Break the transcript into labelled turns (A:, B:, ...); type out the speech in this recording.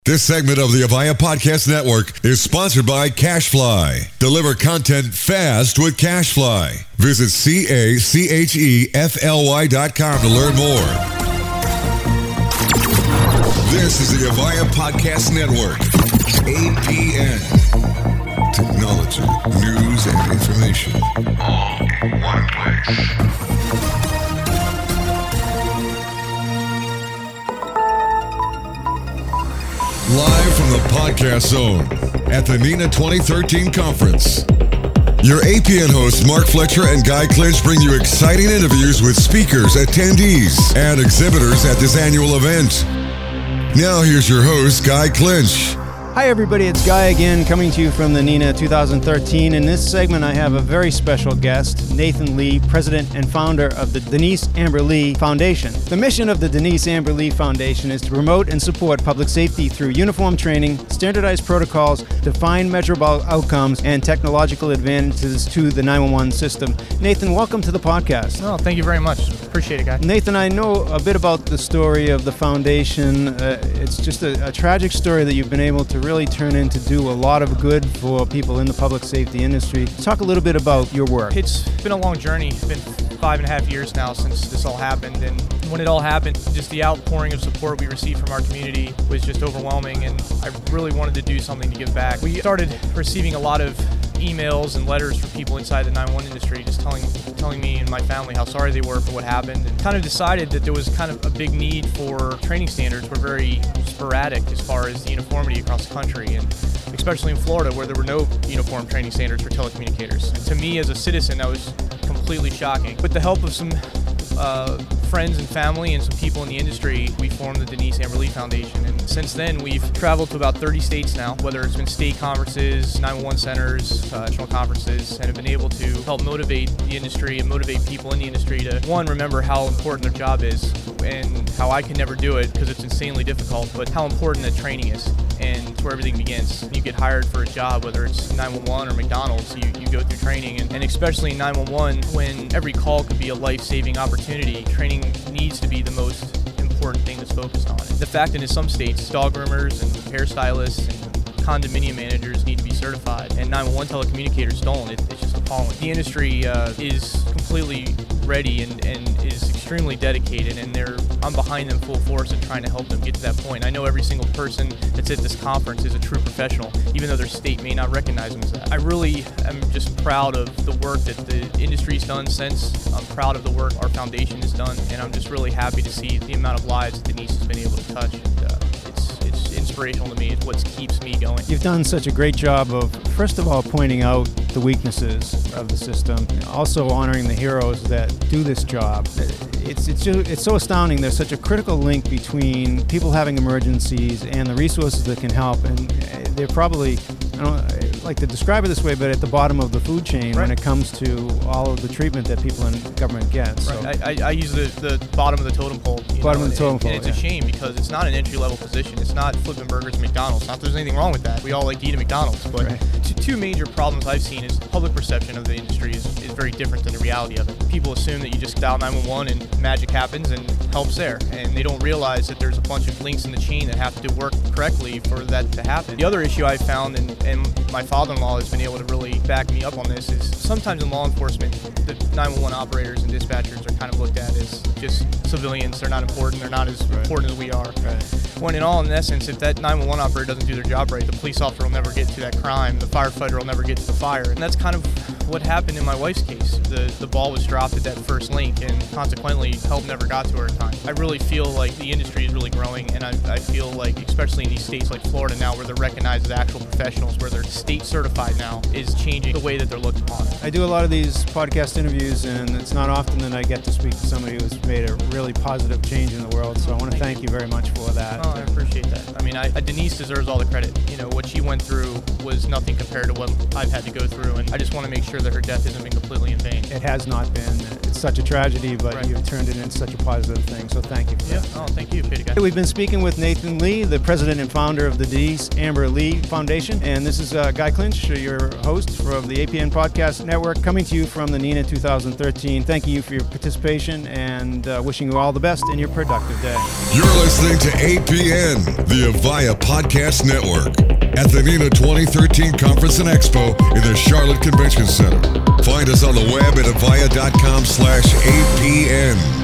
A: This segment of the Avaya Podcast Network is sponsored by CashFly. Deliver content fast with CashFly. Visit CACHEFLY.com to learn more. This is the Avaya Podcast Network. APN. Technology, news, and information. All in one place. Live from the Podcast Zone at the NENA 2013 conference. Your APN hosts Mark Fletcher and Guy Clinch bring you exciting interviews with speakers, attendees, and exhibitors at this annual event. Now here's your host, Guy Clinch.
B: Hi everybody, it's Guy again coming to you from the NENA 2013. In this segment I have a very special guest, Nathan Lee, president and founder of the Denise Amber Lee Foundation. The mission of the Denise Amber Lee Foundation is to promote and support public safety through uniform training, standardized protocols, defined measurable outcomes, and technological advances to the 911 system. Nathan, welcome to the podcast.
C: Oh, thank you very much. Appreciate it, Guy.
B: Nathan, I know a bit about the story of the foundation. It's just a tragic story that you've been able to really turn into do a lot of good for people in the public safety industry. Talk a little bit about your work.
C: It's been a long journey. It's been 5.5 years now since this all happened, and when it all happened, just the outpouring of support we received from our community was just overwhelming, and I really wanted to do something to give back. We started receiving a lot of emails and letters from people inside the 911 industry just telling me and my family how sorry they were for what happened, and kind of decided that there was kind of a big need for training standards. Were very sporadic as far as the uniformity across the country, and especially in Florida where there were no uniform training standards for telecommunicators. And to me as a citizen, that was completely shocking. With the help of some friends and family and some people in the industry, we formed the Denise Amber Lee Foundation, and since then we've traveled to about 30 states now, whether it's been state conferences, 911 centers, national conferences, and have been able to help motivate the industry and motivate people in the industry to, one, remember how important their job is and how I can never do it because it's insanely difficult, but how important that training is. And it's where everything begins. You get hired for a job, whether it's 911 or McDonald's, you go through training, and especially in 911, when every call could be a life-saving opportunity, training needs to be the most important thing that's focused on. The fact that in some states, dog groomers and hairstylists and condominium managers need to be certified, and 911 telecommunicators don't. It's just appalling. The industry is completely ready and is extremely dedicated, and I'm behind them full force and trying to help them get to that point. I know every single person that's at this conference is a true professional, even though their state may not recognize them as that. I really am just proud of the work that the industry's done since. I'm proud of the work our foundation has done, and I'm just really happy to see the amount of lives that Denise has been able to touch. It's inspirational to me. It's what keeps me going.
B: You've done such a great job of, first of all, pointing out the weaknesses of the system, also honoring the heroes that do this job. It's so astounding. There's such a critical link between people having emergencies and the resources that can help, and they're probably, I don't like to describe it this way, but at the bottom of the food chain when it comes to all of the treatment that people in government get.
C: Right. So. I use the bottom of the totem pole.
B: Bottom of the totem pole.
C: And it's a shame because it's not an entry-level position. It's not flipping burgers at McDonald's. Not that there's anything wrong with that. We all like to eat at McDonald's. But two major problems I've seen is public perception of the industry is very different than the reality of it. People assume that you just dial 911 and magic happens and help's there. And they don't realize that there's a bunch of links in the chain that have to work correctly for that to happen. The other issue I've found, and my father-in-law has been able to really back me up on this, is sometimes in law enforcement, the 911 operators and dispatchers are kind of looked at as just civilians. They're not important. They're not as important as we are. When in essence, if that 911 operator doesn't do their job right, the police officer will never get to that crime. The firefighter will never get to the fire. And that's kind of what happened in my wife's case. The ball was dropped at that first link, and consequently, help never got to her in time. I really feel like the industry is really growing, and I feel like, especially in these states like Florida now, where they're recognized as actual professionals, where they're state certified now, is changing the way that they're looked upon.
B: I do a lot of these podcast interviews, and it's not often that I get to speak to somebody who's made a really positive change in the world, so I want to thank you very much for that.
C: Oh, I appreciate that. I mean, Denise deserves all the credit. You know, what she went through was nothing compared to what I've had to go through, and I just want to make sure that her death hasn't been completely in vain.
B: It has not been. It's such a tragedy, but
C: Right.
B: you've turned it into such a positive thing. So thank you for that.
C: Oh, thank you, Peter Guy.
B: We've been speaking with Nathan Lee, the president and founder of the Denise Amber Lee Foundation. And this is Guy Clinch, your host of the APN Podcast Network, coming to you from the NENA 2013. Thanking you for your participation and wishing you all the best in your productive day.
A: You're listening to APN, the Avaya Podcast Network, at the NENA 2013 Conference and Expo in the Charlotte Convention Center. Find us on the web at avaya.com/APN.